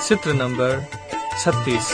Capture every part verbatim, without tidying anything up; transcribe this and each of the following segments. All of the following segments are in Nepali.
चित्र नंबर छत्तीस।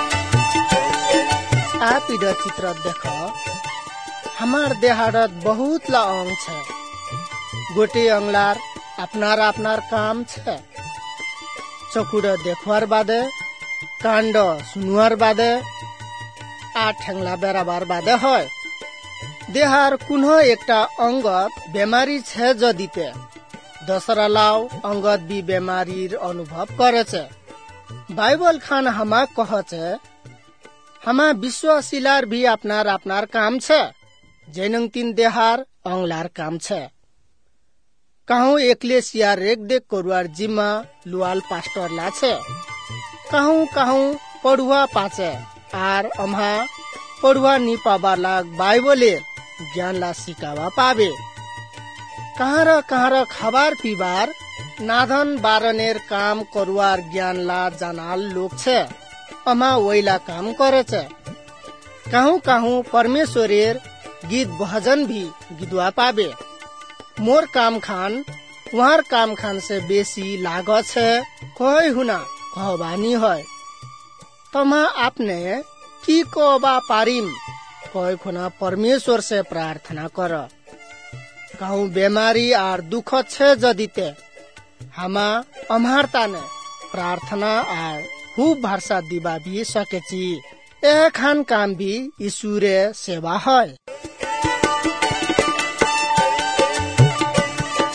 आप इधर चित्र देखो, हमार देहाड़त बहुत ला अंग छे। गोटे अंगलार अपनार अपनार काम छे। चकुड़ देखवार बादे, कांड सुनवार बादे, आ ठेंगला बेराबार बादे হয়। देहार कुन्हो एकटा अंगत बेमारी छे जदिते दसरा लाव अंगत भी बेमारीर अनुभव करे छे। बाइबल खान हमा कह छे, हमा विश्वासीलार भी अपनार अपनार काम छे, जैनंग तीन देहार अंगलार काम छे। कहूँ एकलेसिया रेख देख करुआर जिम्मा लुआल पास्टर ला छे। कहूँ कहूँ पढ़ुआ पाचे आर अम्हा पढ़ुआ नी पाबार लाग बाइबले ज्ञान ला सिकावा पावे। कहाँ र कहाँ र खबार पीबार नाधन बारनेर काम करुआर ज्ञान ला जानाल लोग छे। अमा वैला काम करे छे। कहूँ कहूँ परमेश्वरेर गीत भजन भी गिदवा पावे। मोर काम खान वहार काम खान से बेसी लागत छे। कोई हुना कहबानी है तमा आपने की कहबा पारिम, कोई खुना परमेश्वर से प्रार्थना कर। कहूँ बेमारी आर दुख छे जदिते हमा अम्हारता ने प्रार्थना आर खूब भरसा दिबा भी सके ची। ए खान काम भी ईश्वरे सेवा है।